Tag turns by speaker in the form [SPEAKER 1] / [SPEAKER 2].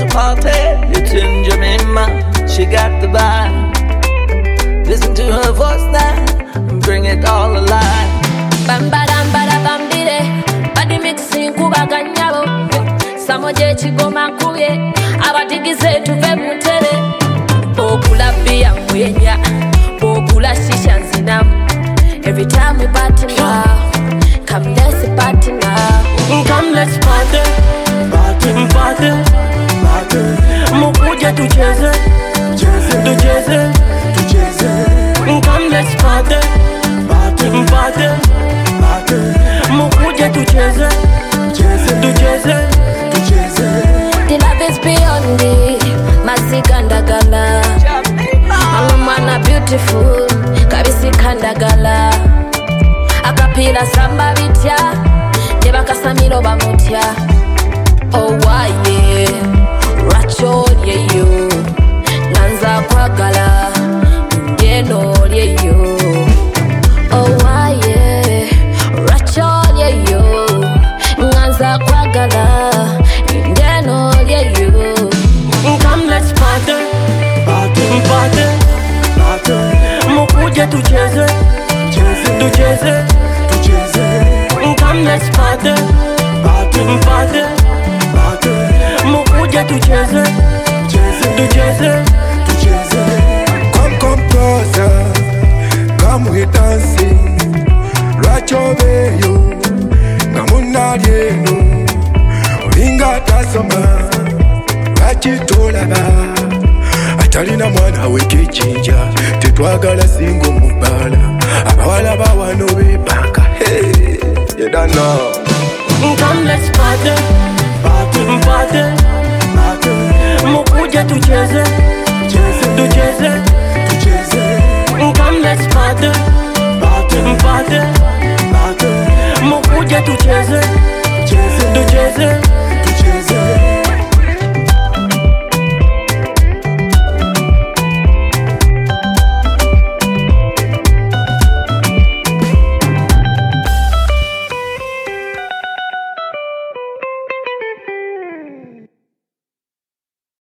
[SPEAKER 1] party. It's in Jemima, she got the vibe. Listen to her voice now and bring it all alive.
[SPEAKER 2] Bambadam bada bambire, badi mixing kuba ganyabo. Samoje chigoma kuye, abatigize tuve mutere. Okula bia mwenya, okula shisha nzinamu. Every time we party now, come let's party now.
[SPEAKER 3] Come let's party, party, party, party. Mukuje tucheze, tucheze, tucheze. Come let's party, party, party, party. Mukuje tucheze, tucheze, tucheze.
[SPEAKER 2] The love is beyond me, masikandagala. Alumana beautiful, kabisi kandagala. Akapila samba bitya, debaka samiro bamutya. Oh why yeah, racho yeah yo. Nanza kwagala, ngeno yeah yo. Oh why yeah, racho yeah yo. Nanza kwagala, ngeno yeah yo.
[SPEAKER 3] Come let's party, party, party, party. Mukuje tucheze, tucheze, tucheze. Come let's party, party, party, party. Mukuje tucheze, tucheze, tucheze.
[SPEAKER 4] Come closer, come we dancing. Rachoveyo, namunarieno. Olinga tasoma, rachitolaba. Atalina mwana wekichinja, tetwagala singo mubala. Abawala bawano bebaka. Hey, you don't know.
[SPEAKER 3] Come let's party, party, party, party. Mukuje tucheze, tucheze,